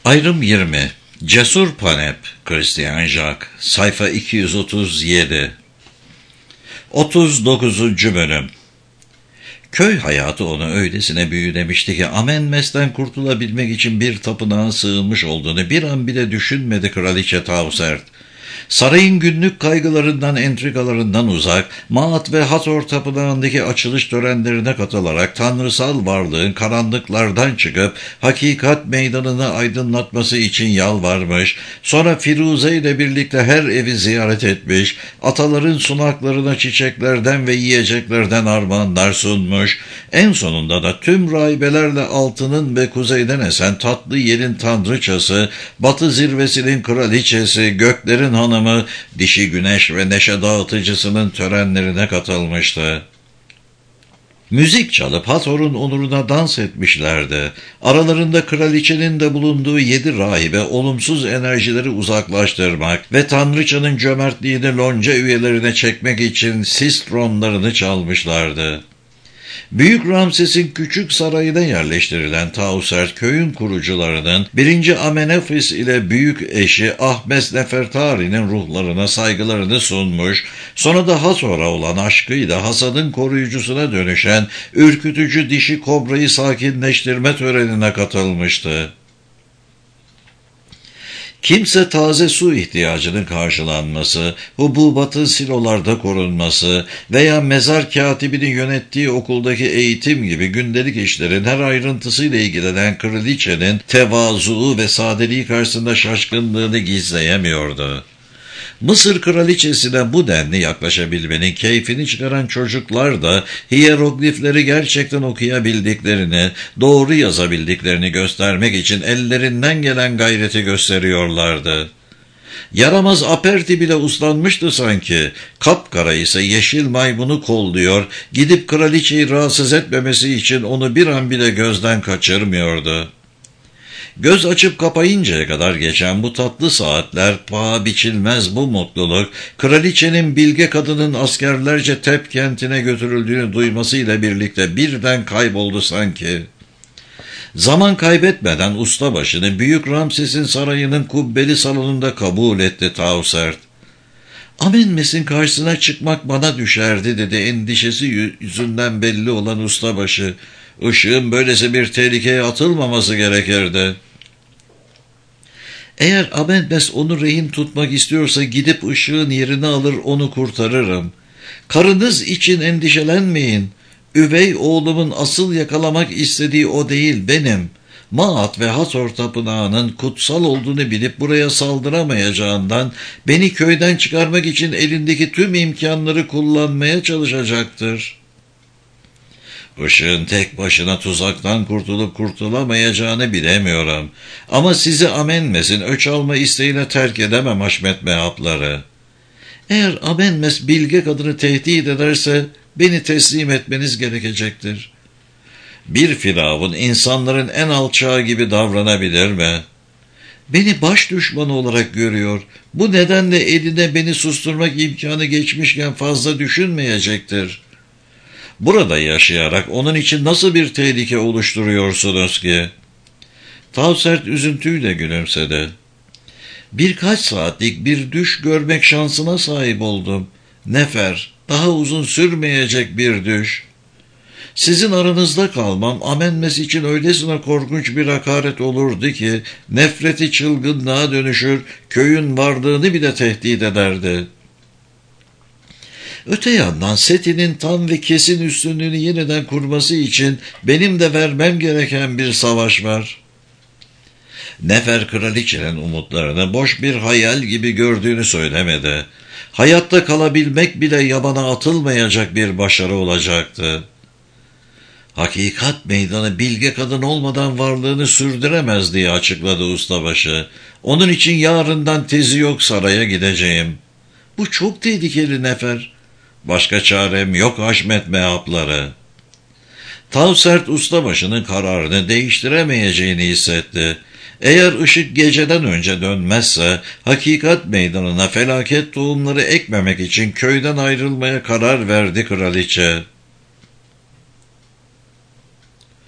Ayrım 20. Cesur Panep, Christian Jacques, sayfa 237. 39. bölüm. Köy hayatı onu öylesine büyülemişti ki Amenmes'ten kurtulabilmek için bir tapınağa sığınmış olduğunu bir an bile düşünmedi Kraliçe Tausert. Sarayın günlük kaygılarından, entrikalarından uzak, Maat ve Hathor tapınağındaki açılış törenlerine katılarak tanrısal varlığın karanlıklardan çıkıp hakikat meydanını aydınlatması için yalvarmış, sonra Firuze ile birlikte her evi ziyaret etmiş, ataların sunaklarına çiçeklerden ve yiyeceklerden armağanlar sunmuş, en sonunda da tüm rahibelerle altının ve kuzeyden esen tatlı yerin tanrıçası, batı zirvesinin kraliçesi, göklerin hanımı, dişi güneş ve neşe dağıtıcısının törenlerine katılmıştı. Müzik çalıp Hathor'un onuruna dans etmişlerdi. Aralarında kraliçenin de bulunduğu 7 rahibe olumsuz enerjileri uzaklaştırmak ve tanrıçanın cömertliğini lonca üyelerine çekmek için sistronlarını çalmışlardı. Büyük Ramses'in küçük sarayına yerleştirilen Tausert köyün kurucularının 1. Amenefis ile büyük eşi Ahmes Nefertari'nin ruhlarına saygılarını sunmuş, sonra da Hathor'a olan aşkıyla hasadın koruyucusuna dönüşen ürkütücü dişi kobrayı sakinleştirme törenine katılmıştı. Kimse taze su ihtiyacının karşılanması, hububatın silolarda korunması veya mezar katibinin yönettiği okuldaki eğitim gibi gündelik işlerin her ayrıntısıyla ilgilenen kraliçenin tevazuu ve sadeliği karşısında şaşkınlığını gizleyemiyordu. Mısır kraliçesine bu denli yaklaşabilmenin keyfini çıkaran çocuklar da hiyeroglifleri gerçekten okuyabildiklerini, doğru yazabildiklerini göstermek için ellerinden gelen gayreti gösteriyorlardı. Yaramaz Aperti bile uslanmıştı sanki. Kapkara ise yeşil maymunu kolluyor, gidip kraliçeyi rahatsız etmemesi için onu bir an bile gözden kaçırmıyordu. Göz açıp kapayıncaya kadar geçen bu tatlı saatler, paha biçilmez bu mutluluk, kraliçenin bilge kadının askerlerce Tep kentine götürüldüğünü duymasıyla birlikte birden kayboldu sanki. Zaman kaybetmeden ustabaşını Büyük Ramses'in sarayının kubbeli salonunda kabul etti Tausert. Amenmes'in karşısına çıkmak bana düşerdi dedi endişesi yüzünden belli olan ustabaşı. Işığın böylesi bir tehlikeye atılmaması gerekirdi. Eğer Amenmes onu rehin tutmak istiyorsa gidip ışığın yerini alır onu kurtarırım. Karınız için endişelenmeyin. Üvey oğlumun asıl yakalamak istediği o değil benim. Maat ve Hathor tapınağının kutsal olduğunu bilip buraya saldıramayacağından beni köyden çıkarmak için elindeki tüm imkanları kullanmaya çalışacaktır. Işığın tek başına tuzaktan kurtulup kurtulamayacağını bilemiyorum. Ama sizi Amenmes'in öç alma isteğine terk edemem Haşmet mehapları. Eğer Amenmes bilge kadını tehdit ederse beni teslim etmeniz gerekecektir. Bir firavun insanların en alçağı gibi davranabilir mi? Beni baş düşmanı olarak görüyor. Bu nedenle eline beni susturmak imkanı geçmişken fazla düşünmeyecektir. Burada yaşayarak onun için nasıl bir tehlike oluşturuyorsunuz ki? Tausert üzüntüyle gülümsedi. Birkaç saatlik bir düş görmek şansına sahip oldum. Nefer, daha uzun sürmeyecek bir düş. Sizin aranızda kalmam Amenmes için öylesine korkunç bir hakaret olurdu ki nefreti çılgınlığa dönüşür, köyün varlığını bile tehdit ederdi. Öte yandan Seti'nin tam ve kesin üstünlüğünü yeniden kurması için benim de vermem gereken bir savaş var. Nefer kraliçenin umutlarını boş bir hayal gibi gördüğünü söylemedi. Hayatta kalabilmek bile yabana atılmayacak bir başarı olacaktı. Hakikat meydanı bilge kadın olmadan varlığını sürdüremez diye açıkladı ustabaşı. Onun için yarından tezi yok saraya gideceğim. Bu çok tehlikeli Nefer. Başka çarem yok Haşmet mehapları. Tausert ustabaşının kararını değiştiremeyeceğini hissetti. Eğer ışık geceden önce dönmezse hakikat meydanına felaket tohumları ekmemek için köyden ayrılmaya karar verdi kraliçe.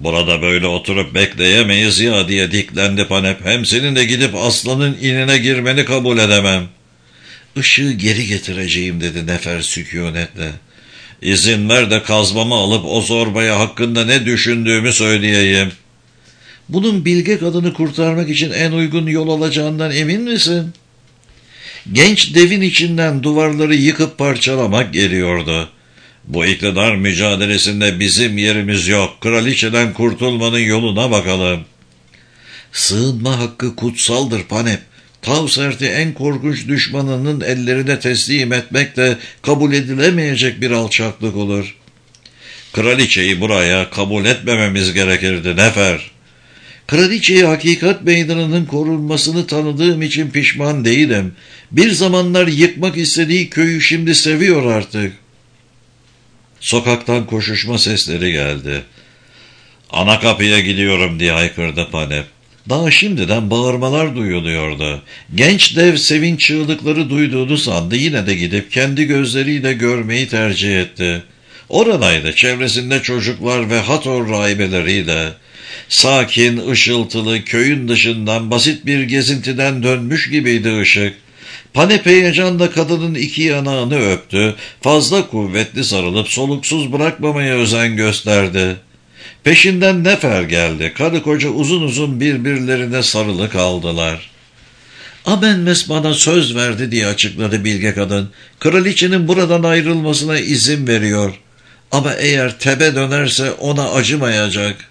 Burada böyle oturup bekleyemeyiz ya diye diklendi Panep. Hem senin de gidip aslanın inine girmeni kabul edemem. Işığı geri getireceğim dedi Nefer sükunetle. İzin ver de kazmamı alıp o zorbaya hakkında ne düşündüğümü söyleyeyim. Bunun bilge kadını kurtarmak için en uygun yol olacağından emin misin? Genç devin içinden duvarları yıkıp parçalamak geliyordu. Bu iktidar mücadelesinde bizim yerimiz yok. Kraliçeden kurtulmanın yoluna bakalım. Sığınma hakkı kutsaldır Panep. Tavsert'i en korkunç düşmanının ellerine teslim etmek de kabul edilemeyecek bir alçaklık olur. Kraliçeyi buraya kabul etmememiz gerekirdi Nefer. Kraliçeyi hakikat meydanının korunmasını tanıdığım için pişman değilim. Bir zamanlar yıkmak istediği köyü şimdi seviyor artık. Sokaktan koşuşma sesleri geldi. Ana kapıya gidiyorum diye haykırdı Panep. Daha şimdiden bağırmalar duyuluyordu. Genç dev sevinç çığlıkları duyduğunu sandı. Yine de gidip kendi gözleriyle görmeyi tercih etti. Oradaydı, çevresinde çocuklar ve Hathor rahibeleriyle. Sakin, ışıltılı, köyün dışından basit bir gezintiden dönmüş gibiydi ışık. Panep heyecanla kadının iki yanağını öptü. Fazla kuvvetli sarılıp soluksuz bırakmamaya özen gösterdi. Peşinden Nefer geldi. Karı koca uzun uzun birbirlerine sarılı kaldılar. Amenmes bana söz verdi diye açıkladı bilge kadın. Kraliçenin buradan ayrılmasına izin veriyor. Ama eğer Tebe dönerse ona acımayacak.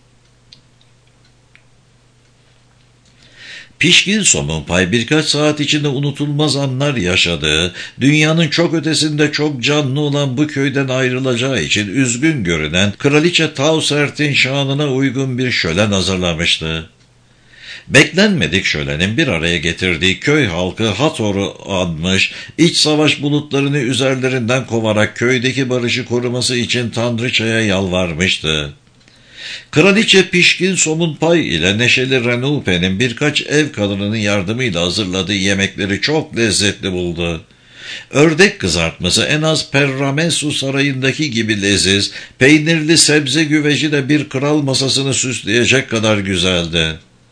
Pişkin Somunpay birkaç saat içinde unutulmaz anlar yaşadığı, dünyanın çok ötesinde çok canlı olan bu köyden ayrılacağı için üzgün görünen Kraliçe Tavsert'in şanına uygun bir şölen hazırlamıştı. Beklenmedik şölenin bir araya getirdiği köy halkı Hathor'u anmış, iç savaş bulutlarını üzerlerinden kovarak köydeki barışı koruması için Tanrıça'ya yalvarmıştı. Kraliçe Pişkin Somunpay ile Neşeli Renupe'nin birkaç ev kadınının yardımıyla hazırladığı yemekleri çok lezzetli buldu. Ördek kızartması en az Perramesu sarayındaki gibi leziz, peynirli sebze güveci de bir kral masasını süsleyecek kadar güzeldi.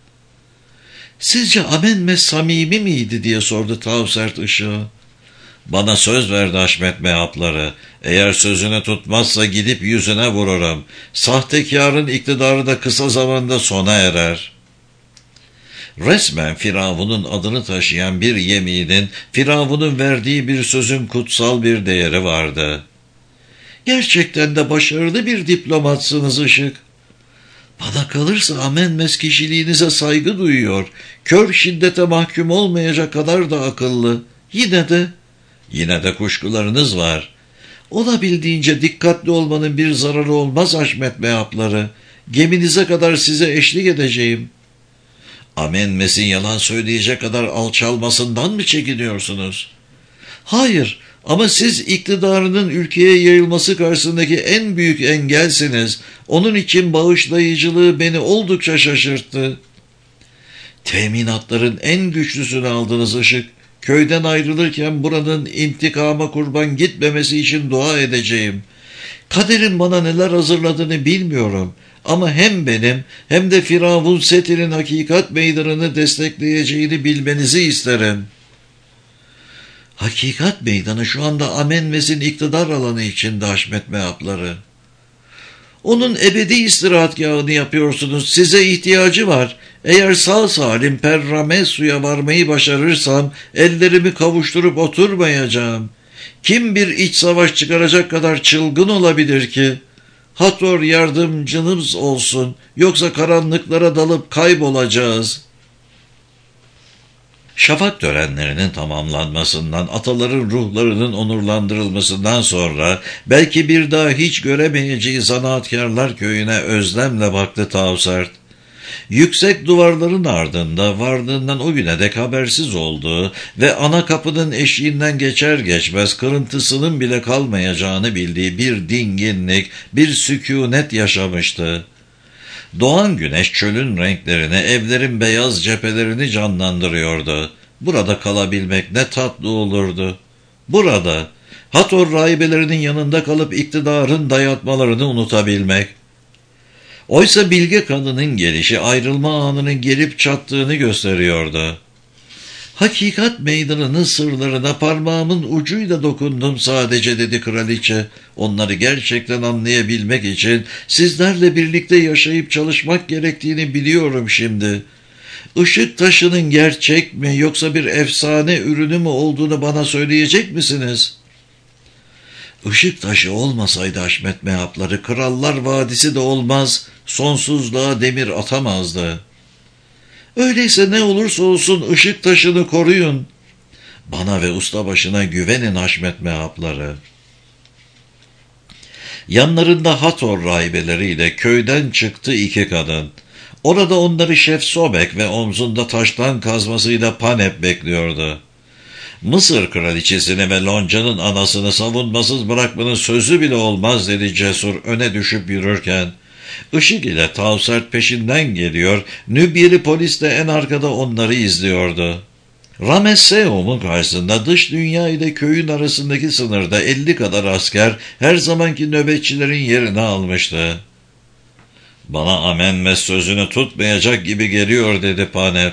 "Sizce Amenmes samimi miydi?" diye sordu Tavsert ışığı. "Bana söz verdi Haşmet mehapları. Eğer sözünü tutmazsa gidip yüzüne vururum. Sahtekarın iktidarı da kısa zamanda sona erer." Resmen Firavun'un adını taşıyan bir yeminin, Firavun'un verdiği bir sözün kutsal bir değeri vardı. "Gerçekten de başarılı bir diplomatsınız Işık. Bana kalırsa Amenmes kişiliğinize saygı duyuyor. Kör şiddete mahkum olmayacak kadar da akıllı. Yine de kuşkularınız var. Olabildiğince dikkatli olmanın bir zararı olmaz Haşmet mehapları. Geminize kadar size eşlik edeceğim." "Amenmes'in yalan söyleyecek kadar alçalmasından mı çekiniyorsunuz?" "Hayır, ama siz iktidarının ülkeye yayılması karşısındaki en büyük engelsiniz. Onun için bağışlayıcılığı beni oldukça şaşırttı." "Teminatların en güçlüsünü aldınız Işık. Köyden ayrılırken buranın intikama kurban gitmemesi için dua edeceğim. Kaderin bana neler hazırladığını bilmiyorum. Ama hem benim hem de Firavun Seti'nin hakikat meydanını destekleyeceğini bilmenizi isterim." "Hakikat meydanı şu anda Amenmes'in iktidar alanı içinde Haşmet mehapları. Onun ebedi istirahatgahını yapıyorsunuz. Size ihtiyacı var. Eğer sağ salim Perramesu'ya varmayı başarırsam ellerimi kavuşturup oturmayacağım. Kim bir iç savaş çıkaracak kadar çılgın olabilir ki? Hathor yardımcınız olsun, yoksa karanlıklara dalıp kaybolacağız." Şafak törenlerinin tamamlanmasından, ataların ruhlarının onurlandırılmasından sonra belki bir daha hiç göremeyeceği Zanaatkarlar köyüne özlemle baktı Tavsert. Yüksek duvarların ardında vardığından o güne dek habersiz olduğu ve ana kapının eşiğinden geçer geçmez kırıntısının bile kalmayacağını bildiği bir dinginlik, bir sükûnet yaşamıştı. Doğan güneş çölün renklerini, evlerin beyaz cephelerini canlandırıyordu. Burada kalabilmek ne tatlı olurdu. Burada, Hathor rahibelerinin yanında kalıp iktidarın dayatmalarını unutabilmek. Oysa bilge kadının gelişi ayrılma anının gelip çattığını gösteriyordu. Hakikat meydanının sırlarına parmağımın ucuyla dokundum sadece, dedi kraliçe. Onları gerçekten anlayabilmek için sizlerle birlikte yaşayıp çalışmak gerektiğini biliyorum şimdi. Işık taşının gerçek mi yoksa bir efsane ürünü mü olduğunu bana söyleyecek misiniz? Işık taşı olmasaydı Haşmet Mehapları, Krallar Vadisi de olmaz, sonsuzluğa demir atamazdı. Öyleyse ne olursa olsun ışık taşını koruyun. Bana ve ustabaşına güvenin Haşmet Mehapları. Yanlarında Hathor rahibeleriyle köyden çıktı iki kadın. Orada onları Şef Sobek ve omzunda taştan kazmasıyla Panep bekliyordu. Mısır kraliçesini ve Lonca'nın anasını savunmasız bırakmanın sözü bile olmaz, dedi cesur öne düşüp yürürken. Işık ile Tavsert peşinden geliyor, Nübiri polis de en arkada onları izliyordu. Ramesseum'un karşısında dış dünya ile köyün arasındaki sınırda 50 kadar asker her zamanki nöbetçilerin yerini almıştı. Bana Amenmes sözünü tutmayacak gibi geliyor, dedi Panep.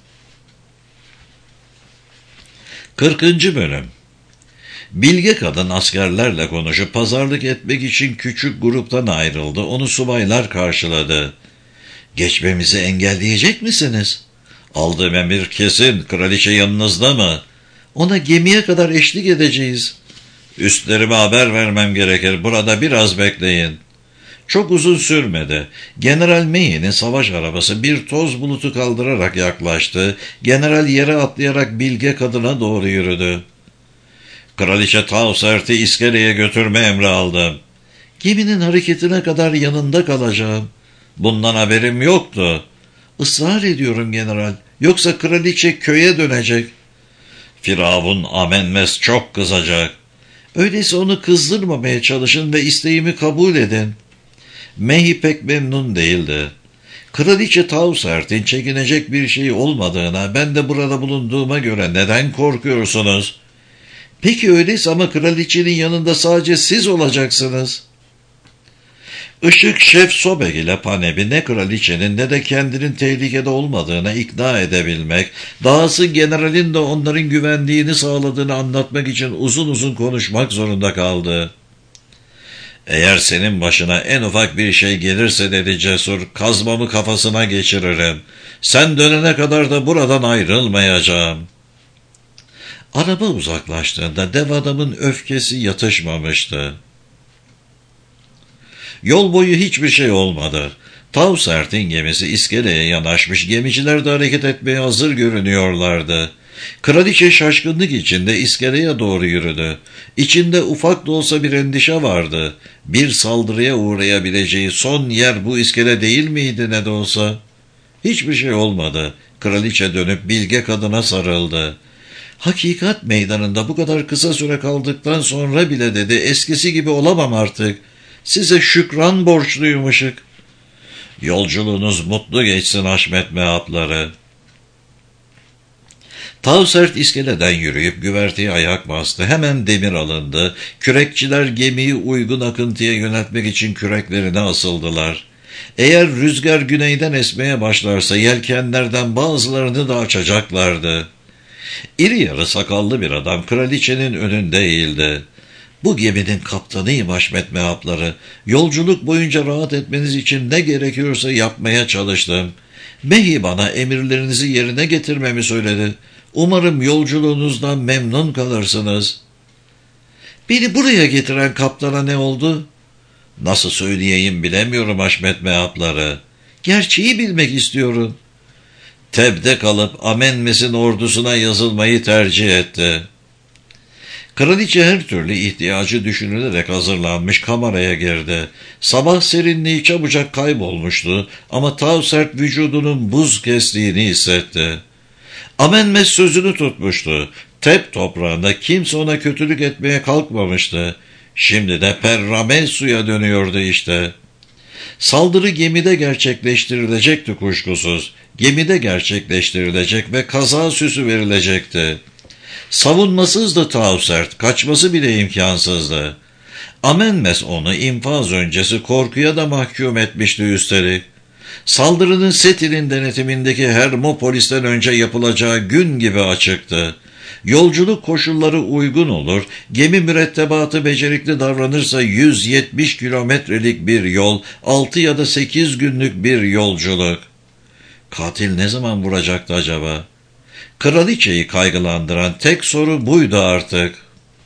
40. Bölüm. Bilge kadın askerlerle konuşup pazarlık etmek için küçük gruptan ayrıldı. Onu subaylar karşıladı. Geçmemizi engelleyecek misiniz? Aldığım emir kesin. Kraliçe yanınızda mı? Ona gemiye kadar eşlik edeceğiz. Üstlerime haber vermem gerekir. Burada biraz bekleyin. Çok uzun sürmedi. General May'nin savaş arabası bir toz bulutu kaldırarak yaklaştı. General yere atlayarak bilge kadına doğru yürüdü. Kraliçe Tavsert'i iskeleye götürme emri aldım. Geminin hareketine kadar yanında kalacağım. Bundan haberim yoktu. Israr ediyorum general. Yoksa kraliçe köye dönecek. Firavun Amenmes çok kızacak. Öyleyse onu kızdırmamaya çalışın ve isteğimi kabul edin. Mehi pek memnun değildi. Kraliçe Tavsert'in çekinecek bir şey olmadığına, ben de burada bulunduğuma göre neden korkuyorsunuz? Peki öyleyse ama kraliçenin yanında sadece siz olacaksınız. Işık Şef Sobek ile Panep'i ne kraliçenin ne de kendinin tehlikede olmadığına ikna edebilmek, dahası generalin de onların güvenliğini sağladığını anlatmak için uzun uzun konuşmak zorunda kaldı. Eğer senin başına en ufak bir şey gelirse, dedi cesur, kazmamı kafasına geçiririm. Sen dönene kadar da buradan ayrılmayacağım. Araba uzaklaştığında dev adamın öfkesi yatışmamıştı. Yol boyu hiçbir şey olmadı. Tavsert'in gemisi iskeleye yanaşmış, gemiciler de hareket etmeye hazır görünüyorlardı. Kraliçe şaşkınlık içinde iskeleye doğru yürüdü. İçinde ufak da olsa bir endişe vardı. Bir saldırıya uğrayabileceği son yer bu iskele değil miydi ne de olsa? Hiçbir şey olmadı. Kraliçe dönüp bilge kadına sarıldı. Hakikat meydanında bu kadar kısa süre kaldıktan sonra bile, dedi, eskisi gibi olamam artık. Size şükran borçluyum Işık. Yolculuğunuz mutlu geçsin Haşmet Mehapları. Tavsert iskeleden yürüyüp güverteye ayak bastı. Hemen demir alındı. Kürekçiler gemiyi uygun akıntıya yöneltmek için küreklerine asıldılar. Eğer rüzgar güneyden esmeye başlarsa yelkenlerden bazılarını da açacaklardı. İri yarı sakallı bir adam kraliçenin önünde eğildi. Bu geminin kaptanıyım Haşmet Mehapları. Yolculuk boyunca rahat etmeniz için ne gerekiyorsa yapmaya çalıştım. Mehi bana emirlerinizi yerine getirmemi söyledi. Umarım yolculuğunuzdan memnun kalırsınız. Beni buraya getiren kaptana ne oldu? Nasıl söyleyeyim bilemiyorum Haşmet Mehapları. Gerçeği bilmek istiyorum. Teb'de kalıp Amenmes'in ordusuna yazılmayı tercih etti. Kraliçe her türlü ihtiyacı düşünülerek hazırlanmış kameraya girdi. Sabah serinliği çabucak kaybolmuştu ama Tavsert vücudunun buz kestiğini hissetti. Amenmes sözünü tutmuştu. Teb toprağında kimse ona kötülük etmeye kalkmamıştı. Şimdi de Perramesu'ya dönüyordu işte. Saldırı gemide gerçekleştirilecekti kuşkusuz. Gemide gerçekleştirilecek ve kaza süsü verilecekti. Savunmasızdı Tavsert, kaçması bile imkansızdı. Amenmes onu infaz öncesi korkuya da mahkum etmişti üstelik. Saldırının Setil'in denetimindeki Hermopolis'ten önce yapılacağı gün gibi açıktı. Yolculuk koşulları uygun olur, gemi mürettebatı becerikli davranırsa 170 kilometrelik bir yol, 6 ya da 8 günlük bir yolculuk. Katil ne zaman vuracaktı acaba? Kraliçeyi kaygılandıran tek soru buydu artık.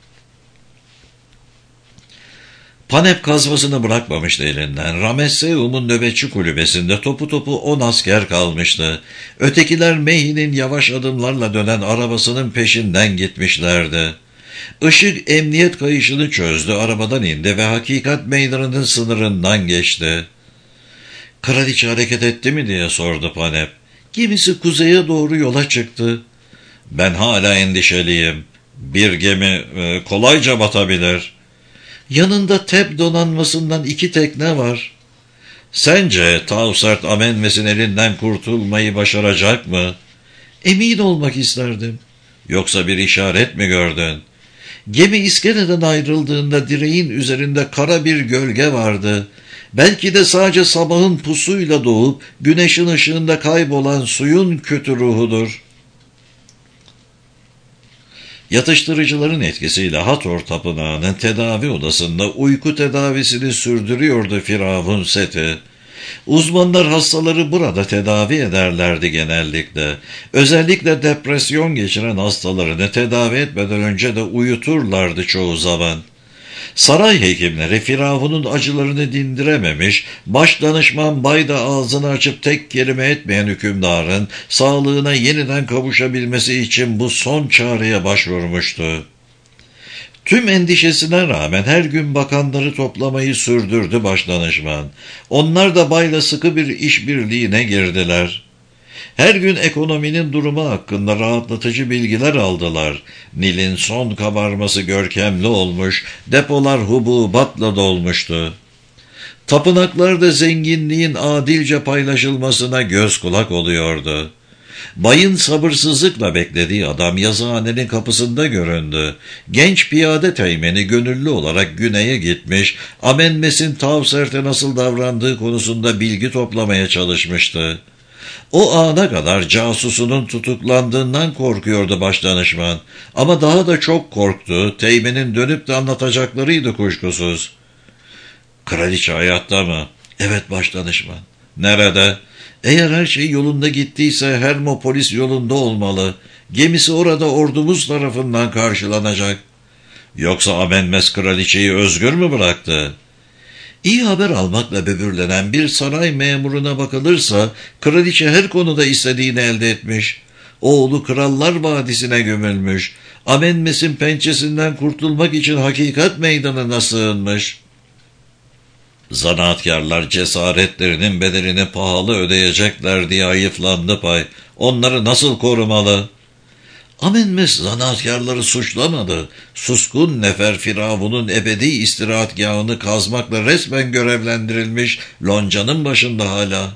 Panep kazmasını bırakmamıştı elinden. Ramesseum'un nöbetçi kulübesinde topu 10 asker kalmıştı. Ötekiler Mehi'nin yavaş adımlarla dönen arabasının peşinden gitmişlerdi. Işık emniyet kayışını çözdü, arabadan indi ve hakikat meydanının sınırından geçti. "Kraliçe hareket etti mi?" diye sordu Panep. "Gemisi kuzeye doğru yola çıktı." "Ben hala endişeliyim. Bir gemi kolayca batabilir." "Yanında Teb donanmasından 2 tekne var." "Sence Tausert Amenmes'in elinden kurtulmayı başaracak mı?" "Emin olmak isterdim." "Yoksa bir işaret mi gördün?" "Gemi iskeleden ayrıldığında direğin üzerinde kara bir gölge vardı. Belki de sadece sabahın pusuyla doğup güneşin ışığında kaybolan suyun kötü ruhudur." Yatıştırıcıların etkisiyle Hathor Tapınağı'nın tedavi odasında uyku tedavisini sürdürüyordu Firavun Seti. Uzmanlar hastaları burada tedavi ederlerdi genellikle. Özellikle depresyon geçiren hastalarını tedavi etmeden önce de uyuturlardı çoğu zaman. Saray hekimleri Firavun'un acılarını dindirememiş, baş danışman Bayda ağzını açıp tek kelime etmeyen hükümdarın sağlığına yeniden kavuşabilmesi için bu son çareye başvurmuştu. Tüm endişesine rağmen her gün bakanları toplamayı sürdürdü başdanışman. Onlar da Bay'la sıkı bir işbirliğine girdiler. Her gün ekonominin durumu hakkında rahatlatıcı bilgiler aldılar. Nil'in son kabarması görkemli olmuş, depolar hububatla dolmuştu. Tapınaklarda zenginliğin adilce paylaşılmasına göz kulak oluyordu. Bay'ın sabırsızlıkla beklediği adam yazıhanenin kapısında göründü. Genç piyade teğmeni gönüllü olarak güneye gitmiş, Amenmes'in Tavsert'e nasıl davrandığı konusunda bilgi toplamaya çalışmıştı. O ana kadar casusunun tutuklandığından korkuyordu başdanışman. Ama daha da çok korktu, teğmenin dönüp de anlatacaklarıydı kuşkusuz. "Kraliçe hayatta mı?" "Evet başdanışman." "Nerede?" "Eğer her şey yolunda gittiyse Hermopolis yolunda olmalı. Gemisi orada ordumuz tarafından karşılanacak." "Yoksa Amenmes kraliçeyi özgür mü bıraktı?" İyi haber almakla böbürlenen bir saray memuruna bakılırsa, kraliçe her konuda istediğini elde etmiş. Oğlu Krallar Vadisi'ne gömülmüş. Amenmes'in pençesinden kurtulmak için hakikat meydanına sığınmış. Zanaatkarlar cesaretlerinin bedelini pahalı ödeyecekler diye hayıflandı Pay. Onları nasıl korumalı? Amenmes zanaatkarları suçlamadı. Suskun nefer Firavun'un ebedi istirahatgahını kazmakla resmen görevlendirilmiş, loncanın başında hala.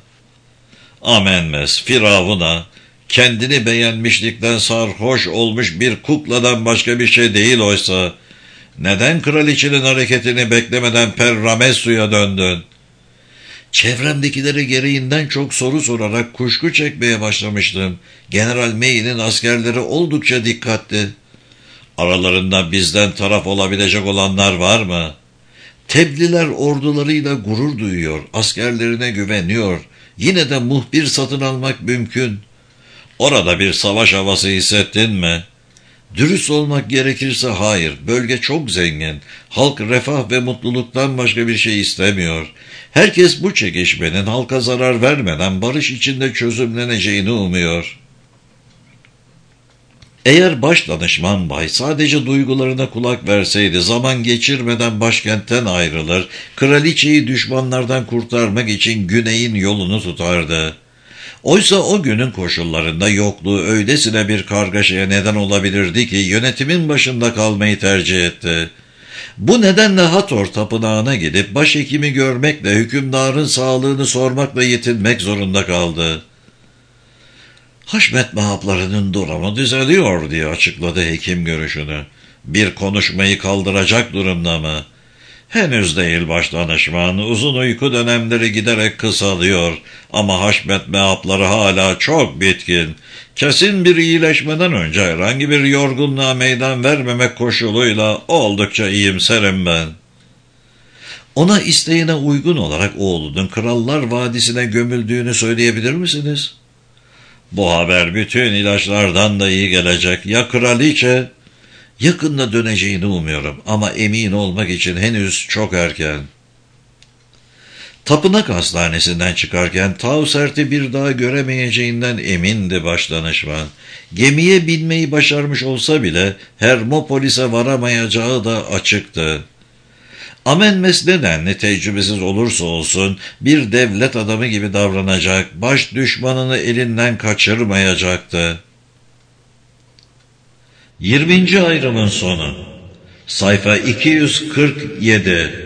Amenmes Firavun'a kendini beğenmişlikten sarhoş olmuş bir kukladan başka bir şey değil oysa. Neden kraliçenin hareketini beklemeden Perramesu'ya döndün? Çevremdekilere gereğinden çok soru sorarak kuşku çekmeye başlamıştım. General May'nin askerleri oldukça dikkatli. Aralarında bizden taraf olabilecek olanlar var mı? Tebliler ordularıyla gurur duyuyor, askerlerine güveniyor. Yine de muhbir satın almak mümkün. Orada bir savaş havası hissettin mi? Dürüst olmak gerekirse hayır, bölge çok zengin. Halk refah ve mutluluktan başka bir şey istemiyor. Herkes bu çekişmenin halka zarar vermeden barış içinde çözümleneceğini umuyor. Eğer başdanışman Bay sadece duygularına kulak verseydi zaman geçirmeden başkentten ayrılır, kraliçeyi düşmanlardan kurtarmak için güneyin yolunu tutardı. Oysa o günün koşullarında yokluğu öylesine bir kargaşaya neden olabilirdi ki yönetimin başında kalmayı tercih etti. Bu nedenle Hathor tapınağına gidip başhekimi görmekle hükümdarın sağlığını sormakla yetinmek zorunda kaldı. Haşmet mahaplarının durumu düzeliyor diye açıkladı hekim görüşünü. Bir konuşmayı kaldıracak durumda mı? Henüz değil başdanışman, uzun uyku dönemleri giderek kısalıyor ama haşmetme hapları hala çok bitkin. Kesin bir iyileşmeden önce herhangi bir yorgunluğa meydan vermemek koşuluyla oldukça iyimserim ben. Ona isteğine uygun olarak oğlunun Krallar Vadisi'ne gömüldüğünü söyleyebilir misiniz? Bu haber bütün ilaçlardan da iyi gelecek. Ya kraliçe? Yakında döneceğini umuyorum ama emin olmak için henüz çok erken. Tapınak hastanesinden çıkarken Tausert'i bir daha göremeyeceğinden emindi başdanışman. Gemiye binmeyi başarmış olsa bile Hermopolis'e varamayacağı da açıktı. Amenmes nedenle tecrübesiz olursa olsun bir devlet adamı gibi davranacak, baş düşmanını elinden kaçırmayacaktı. 20. ayrımın sonu. Sayfa 247.